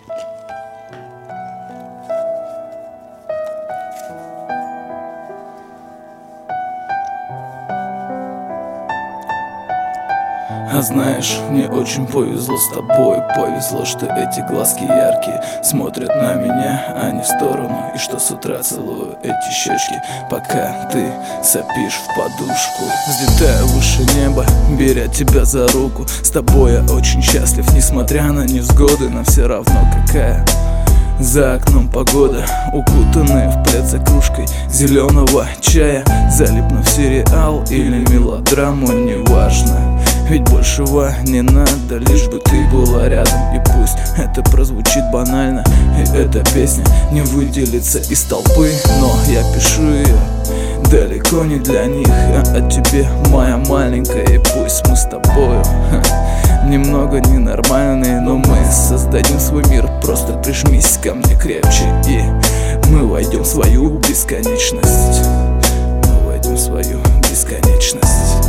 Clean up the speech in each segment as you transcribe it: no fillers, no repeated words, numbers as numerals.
А знаешь, мне очень повезло с тобой. Повезло, что эти глазки яркие смотрят на меня, а не в сторону. И что с утра целую эти щечки, пока ты сопишь в подушку. Взлетаю выше неба, беря тебя за руку. С тобой я очень счастлив, несмотря на невзгоды. Но все равно какая за окном погода, укутанная в плед за кружкой зеленого чая, залипнув в сериал или мелодраму, неважно. Ведь большего не надо, лишь бы ты была рядом. И пусть это прозвучит банально, и эта песня не выделится из толпы, но я пишу ее далеко не для них, а о тебе, моя маленькая. И пусть мы с тобою немного ненормальные, но мы создадим свой мир. Просто прижмись ко мне крепче, и мы войдем в свою бесконечность. Мы войдем в свою бесконечность.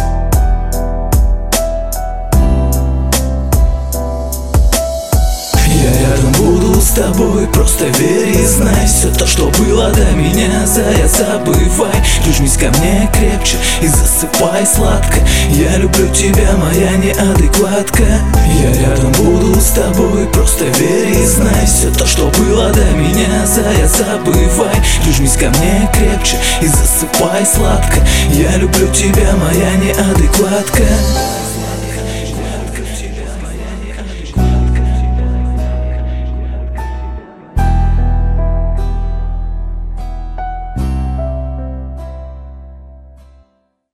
Я рядом буду с тобой, просто верь и знай. Все то, что было до меня, заяц, забывай. Прижмись ко мне крепче и засыпай сладко. Я люблю тебя, моя неадекватка. Я рядом буду с тобой, просто верь и знай. Все то, что было до меня, заяц, забывай. Прижмись ко мне крепче и засыпай сладко. Я люблю тебя, моя неадекватка.